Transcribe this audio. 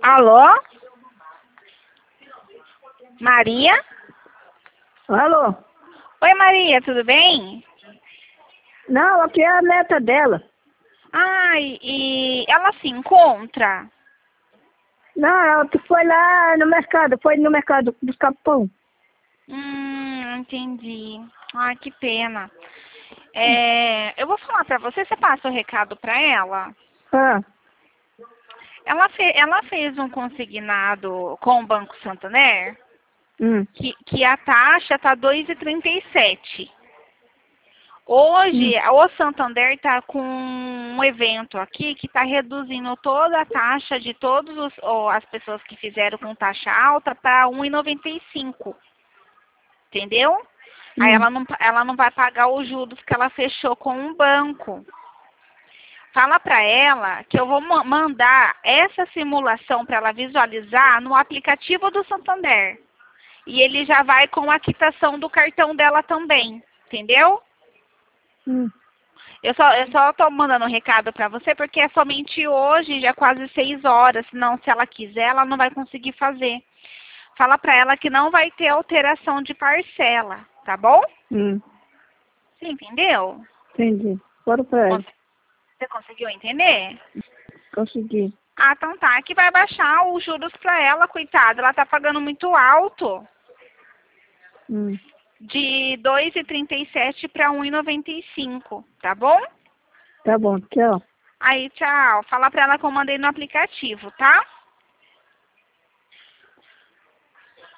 Alô? Maria? Alô? Oi, Maria, tudo bem? Não, aqui é a neta dela. Ai, e ela se encontra? Não, ela foi lá no mercado buscar pão. Entendi. Ai, que pena. Eu vou falar pra você, você passa o recado pra ela? Ah, Ela fez um consignado com o Banco Santander, hum, que a taxa tá 2,37. Hoje, o Santander está com um evento aqui que está reduzindo toda a taxa de todas as pessoas que fizeram com taxa alta para 1,95. Entendeu? Aí hum. ela não vai pagar os juros que ela fechou com o banco. Fala para ela que eu vou mandar essa simulação para ela visualizar no aplicativo do Santander. E ele já vai com a quitação do cartão dela também. Entendeu? Eu só tô mandando um recado pra você porque é somente hoje, já é quase 6 horas. Senão, se ela quiser, ela não vai conseguir fazer. Fala pra ela que não vai ter alteração de parcela, tá bom? Você entendeu? Entendi. Bora pra ela. Você conseguiu entender? Consegui. Ah, então tá. Que vai baixar os juros pra ela, coitada. Ela tá pagando muito alto. De 2,37 para 1,95, tá bom? Tá bom, tchau. Aí, tchau. Fala pra ela que eu mandei no aplicativo, tá?